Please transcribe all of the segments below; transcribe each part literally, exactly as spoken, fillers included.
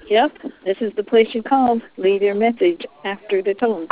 Yep, this is the place you call. Leave your message after the tone.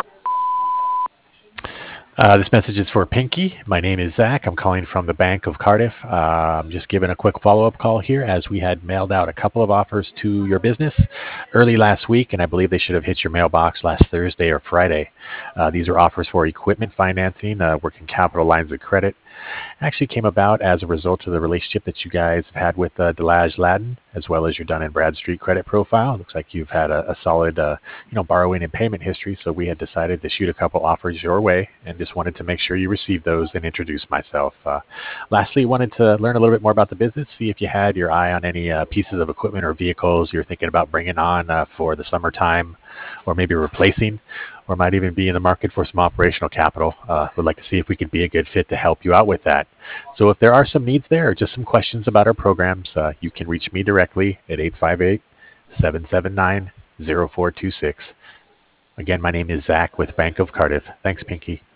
Uh, this message is for Pinky. My name is Zach. I'm calling from the Bank of Cardiff. Uh, I'm just giving a quick follow-up call here as we had mailed out a couple of offers to your business early last week, and I believe they should have hit your mailbox last Thursday or Friday. Uh, these are offers for equipment financing, uh, working capital lines of credit. Actually came about as a result of the relationship that you guys have had with uh, Delage Latin, as well as your Dun and Bradstreet credit profile. It looks like you've had a, a solid, uh, you know, borrowing and payment history. So we had decided to shoot a couple offers your way, and just wanted to make sure you received those and introduce myself. Uh, lastly, wanted to learn a little bit more about the business, see if you had your eye on any uh, pieces of equipment or vehicles you're thinking about bringing on uh, for the summertime, or maybe replacing, or might even be in the market for some operational capital. Uh, would like to see if we could be a good fit to help you out with that. So if there are some needs there or just some questions about our programs, uh, you can reach me directly at eight five eight, seven seven nine, zero four two six. Again, my name is Zach with Bank of Cardiff. Thanks, Pinky.